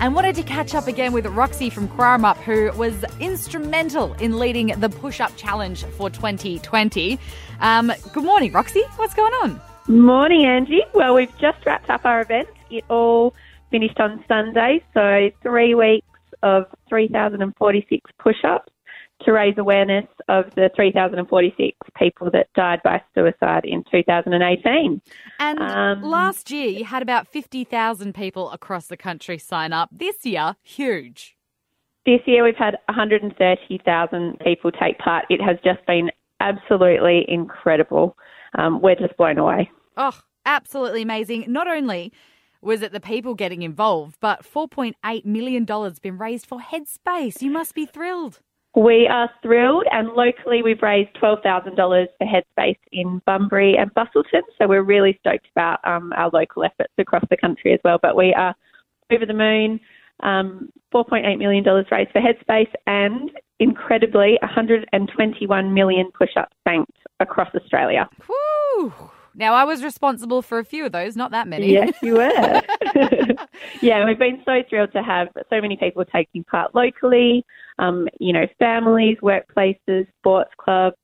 and wanted to catch up again with Roxy from Crarup, who was instrumental in leading the push-up challenge for 2020. Good morning, Roxy. What's going on? Morning, Angie. Well, we've just wrapped up our event. It all finished on Sunday, so 3 weeks of 3,046 push-ups to raise awareness of the 3,046 people that died by suicide in 2018. And last year, you had about 50,000 people across the country sign up. This year, huge. This year, we've had 130,000 people take part. It has just been absolutely incredible. We're just blown away. Oh, absolutely amazing. Not only was it the people getting involved, but $4.8 million been raised for Headspace. You must be thrilled. We are thrilled, and locally we've raised $12,000 for Headspace in Bunbury and Busselton, so we're really stoked about our local efforts across the country as well. But we are over the moon, $4.8 million raised for Headspace, and incredibly 121 million push-ups banked across Australia. Woo! Now, I was responsible for a few of those, not that many. Yes, you were. Yeah, we've been so thrilled to have so many people taking part locally, families, workplaces, sports clubs,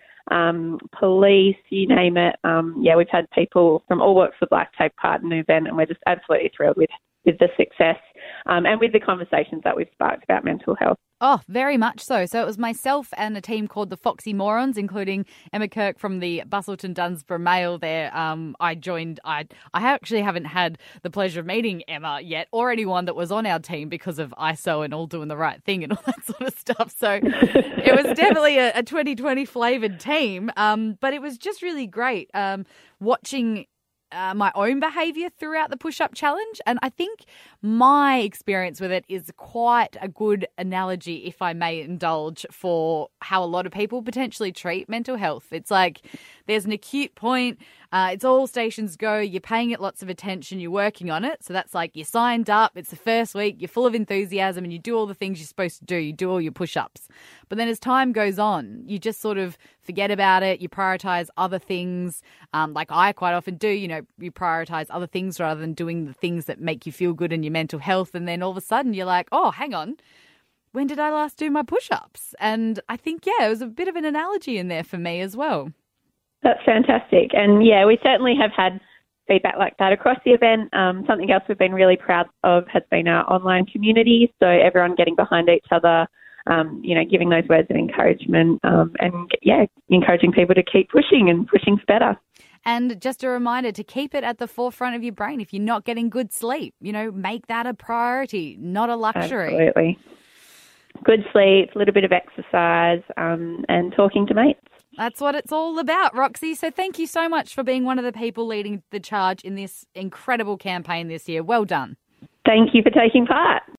police, you name it. We've had people from all walks of life take part in the event, and we're just absolutely thrilled with the success and with the conversations that we've sparked about mental health. Oh, very much so. So it was myself and a team called the Foxy Morons, including Emma Kirk from the Busselton Dunsborough Mail there. I joined. I actually haven't had the pleasure of meeting Emma yet, or anyone that was on our team because of ISO and all doing the right thing and all that sort of stuff. So it was definitely a 2020 flavoured team, but it was just really great watching my own behaviour throughout the push-up challenge. And I think my experience with it is quite a good analogy, if I may indulge, for how a lot of people potentially treat mental health. It's like there's an acute point. It's all stations go. You're paying it lots of attention. You're working on it. So that's like you signed up. It's the first week. You're full of enthusiasm and you do all the things you're supposed to do. You do all your push-ups. But then as time goes on, you just sort of forget about it. You prioritize other things. Like I quite often do, you prioritize other things rather than doing the things that make you feel good in your mental health. And then all of a sudden you're like, oh, hang on. When did I last do my push-ups? And I think, it was a bit of an analogy in there for me as well. That's fantastic. And, we certainly have had feedback like that across the event. Something else we've been really proud of has been our online community. So everyone getting behind each other, giving those words of encouragement encouraging people to keep pushing and pushing for better. And just a reminder to keep it at the forefront of your brain. If you're not getting good sleep, make that a priority, not a luxury. Absolutely. Good sleep, a little bit of exercise, and talking to mates. That's what it's all about, Roxy. So thank you so much for being one of the people leading the charge in this incredible campaign this year. Well done. Thank you for taking part.